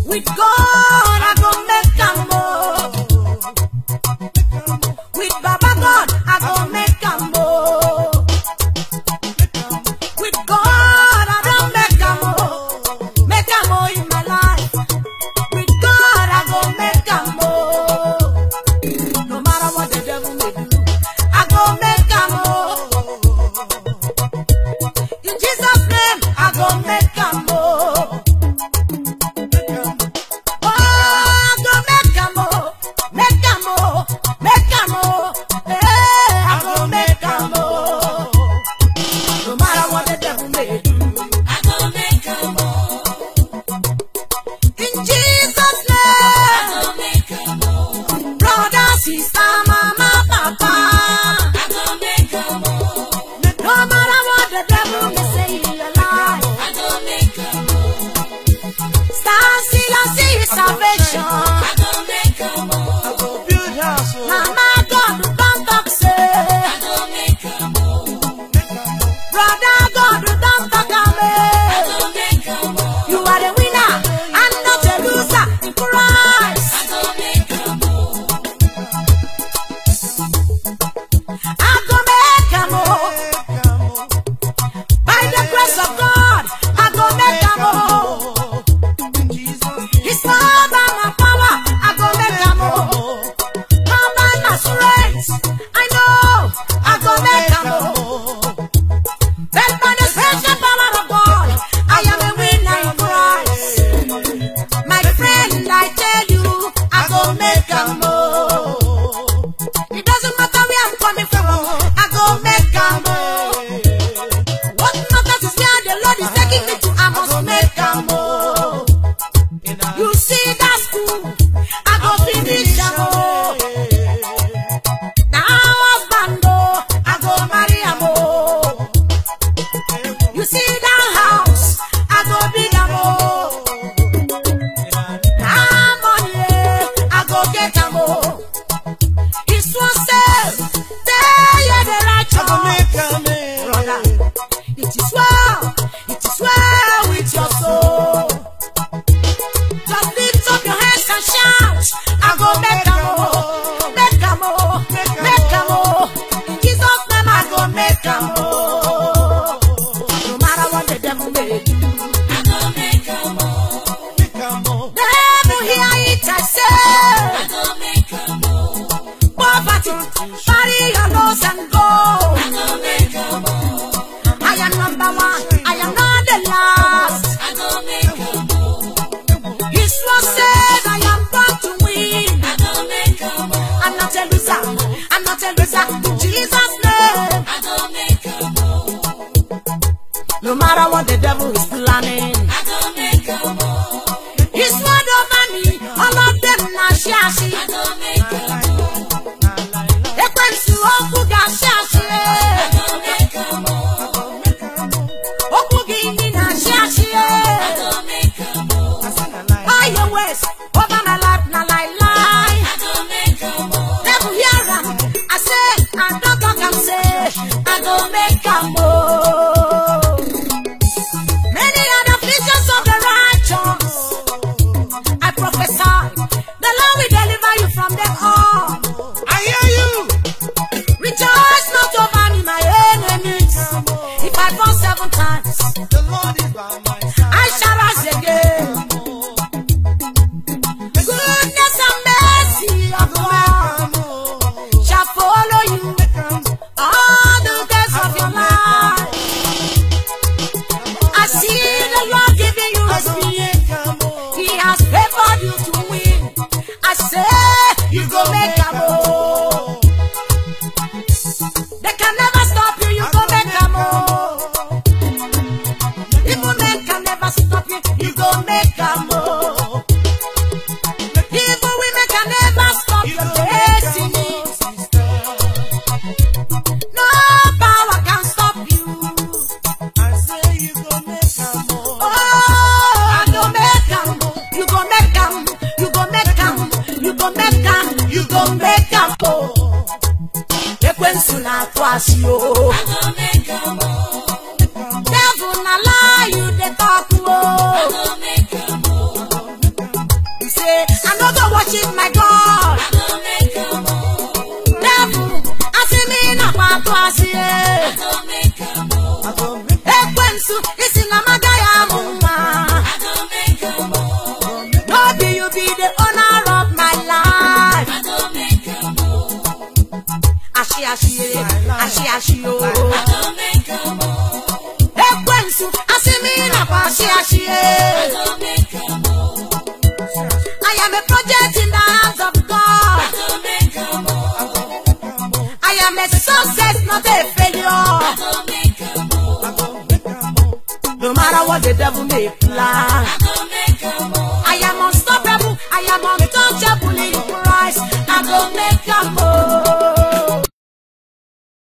With God, I go make a move. With Baba God, I go make a move. With God, I don't make a move. Make a move in my life. With God, I go make a move. No matter what the devil may do, I go make a move. In Jesus' name, I go make a move. Salvation. I go make a move. I go build house. Mama God, don't talk say. I go make a move. Brother God, don't talk away. I go make a move. You are the winner and not a loser in Christ. I go make a move. I go make a move. By the grace of God, I go make a move. It's not by my power, I go make a move. Not by my strength, I know I go make a move. But by the special power of God, I am a winner in Christ. My friend, I tell you, I go make a move. It doesn't matter where I'm coming from, I go make a move. What matters is where the Lord is taking me to, I must make a move. You see that school, I go finish a move. Now husband, I go marry a move. You see that house, I go build a move. Now money, I go get a move. It's one says, they the righteous. Brother, it is well with your soul. Just lift up your hands and shout. I go make a move, make a move, make a move. In Jesus' name, I go make a move. No matter what the devil may do, I go make a move, make a move. The devil hear it, I say, I go make a move. Poverty, carry your nose and go. I go make a move. I am number one, I am not the last. I go make a move. His word says I am born to win. I go make a move. I'm not a loser, I'm not a loser. In Jesus' name, I go make a move. No matter what the devil is planning, I go make a move. His word over me, all of them now shashi. I go make a move. They went to Ofuga shashi. I go make a move. Ofugi na shashi. I go make a move. By your ways, over my life, na lie. I go make a move. Devil hear am, I say, I don't talk, I say, I go make a move. Many are the afflictions of the righteous. I prophesy, the Lord will deliver you from them all. I hear you. Rejoice not over me, my enemies. If I fall 7 times, the Lord is by my side. I shall rise again. Goodness and mercy of God shall follow you all the days of your life. I see the Lord giving you a spirit. He has favored you to win. I say you go make a move. They can never stop you. You go make a move. Even men can never stop you. You go make a move. Even women can never stop your destiny. No power can stop you. I say you go make a move. Oh, I go make a move. You go make a move. You go make a move. You go make a move. You go make a move. Ekwensu na twasi yo. I go make a move. Devil na lie, you dey talk wo. I go make a move. worship my God. Devil, I see me na pato asie. Ekwensu, isi na magaya muma. No be you be the owner of my life. Ashi ashi oh. Ekwensu, I see me na pashi ashi. I am a project in the hands of God. I am a success, not a failure. No matter what the devil may plan, I am unstoppable. I am untouchable in Christ. I go make a move.